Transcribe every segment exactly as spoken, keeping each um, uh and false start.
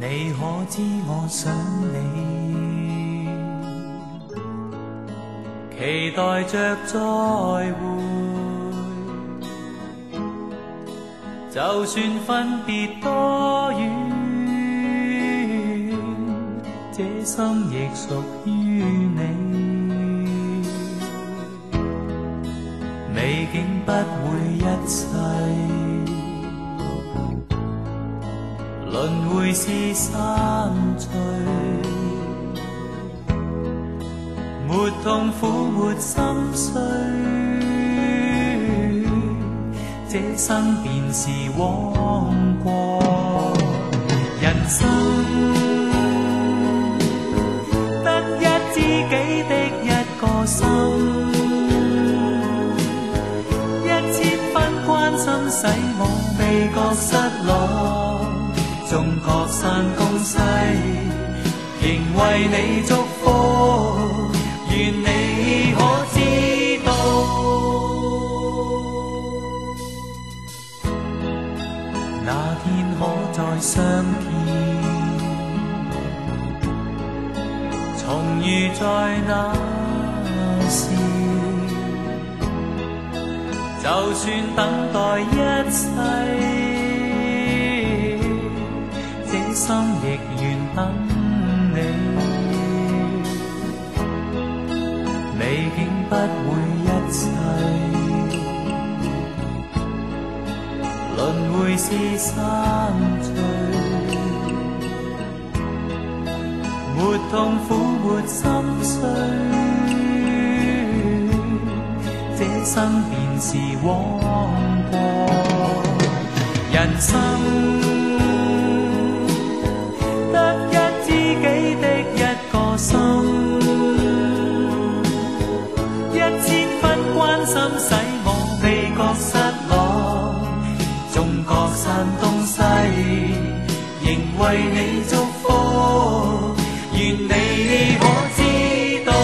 你可知我想你，期待着再會。就算分別多遠，這心亦屬於你。美景不會一世，輪迴是三聚，沒痛苦沒心碎，這生便是枉過。人生得一知己的一個心，一千分關心使我未覺失落，縱各散東西，仍為你祝福，願你可知道。那天可再相見，重遇在那時，就算等待一世，這心亦願等你。美景不會一世，輪迴是三聚，沒痛苦沒心碎，這生便是枉過。人生得一知己的一個心，一千分關心使我未覺失落，縱各散東西，仍為你祝福，願你可知道。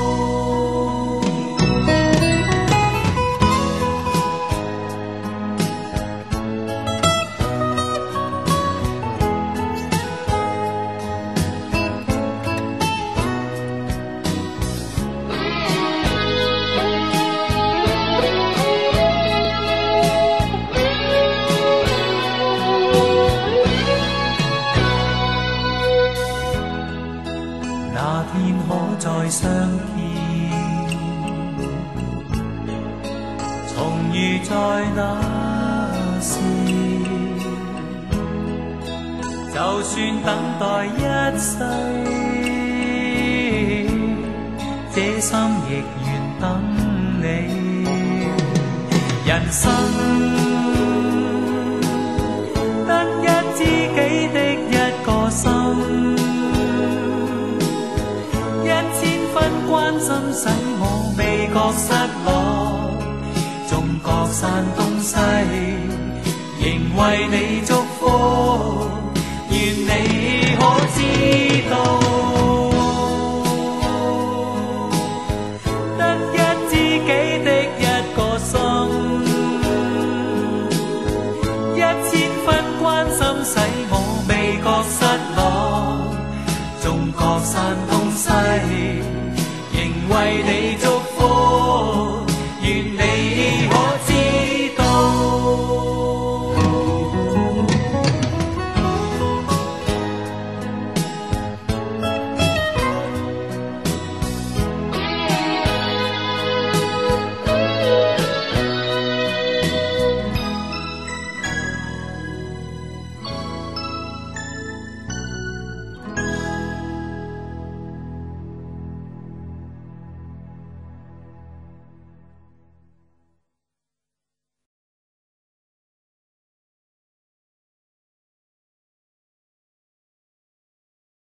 那天可再相見，重遇在那時，就算等待一世，這心亦願等你。人生得一知己的一個心，一千分關心使我未覺失落，縱各散東西，仍為你祝福，願你可知道。